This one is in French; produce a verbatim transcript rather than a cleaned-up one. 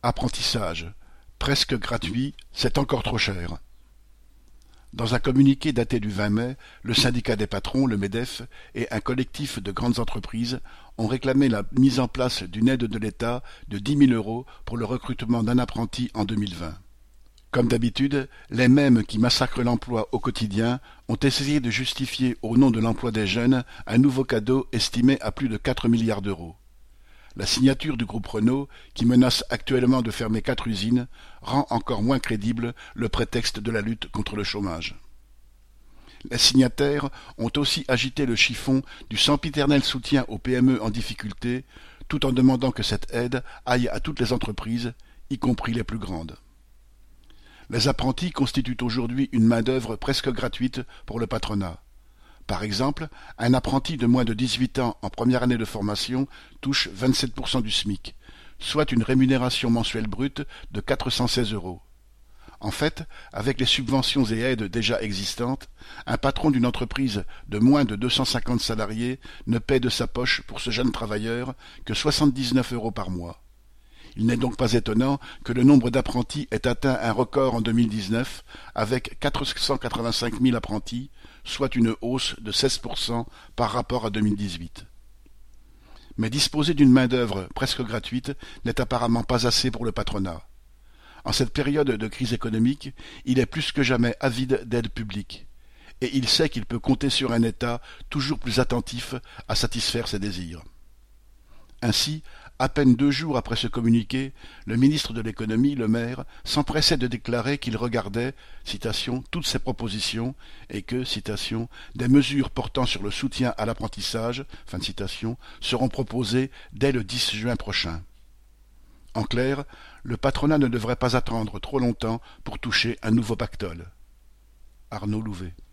Apprentissage. Presque gratuit, c'est encore trop cher. Dans un communiqué daté du vingt mai, le syndicat des patrons, le MEDEF, et un collectif de grandes entreprises ont réclamé la mise en place d'une aide de l'État de dix mille euros pour le recrutement d'un apprenti en deux mille vingt. Comme d'habitude, les mêmes qui massacrent l'emploi au quotidien ont essayé de justifier au nom de l'emploi des jeunes un nouveau cadeau estimé à plus de quatre milliards d'euros. La signature du groupe Renault, qui menace actuellement de fermer quatre usines, rend encore moins crédible le prétexte de la lutte contre le chômage. Les signataires ont aussi agité le chiffon du sempiternel soutien aux P M E en difficulté, tout en demandant que cette aide aille à toutes les entreprises, y compris les plus grandes. Les apprentis constituent aujourd'hui une main-d'œuvre presque gratuite pour le patronat. Par exemple, un apprenti de moins de dix-huit ans en première année de formation touche vingt-sept pour cent du SMIC, soit une rémunération mensuelle brute de quatre cent seize euros. En fait, avec les subventions et aides déjà existantes, un patron d'une entreprise de moins de deux cent cinquante salariés ne paie de sa poche pour ce jeune travailleur que soixante-dix-neuf euros par mois. Il n'est donc pas étonnant que le nombre d'apprentis ait atteint un record en deux mille dix-neuf, avec quatre cent quatre-vingt-cinq mille apprentis, soit une hausse de seize pour cent par rapport à deux mille dix-huit. Mais disposer d'une main-d'œuvre presque gratuite n'est apparemment pas assez pour le patronat. En cette période de crise économique, il est plus que jamais avide d'aide publique, et il sait qu'il peut compter sur un État toujours plus attentif à satisfaire ses désirs. Ainsi, à peine deux jours après ce communiqué, le ministre de l'économie, Le Maire, s'empressait de déclarer qu'il regardait, citation, toutes ces propositions et que, citation, des mesures portant sur le soutien à l'apprentissage, fin de citation, seront proposées dès le dix juin prochain. En clair, le patronat ne devrait pas attendre trop longtemps pour toucher un nouveau pactole. Arnaud Louvet.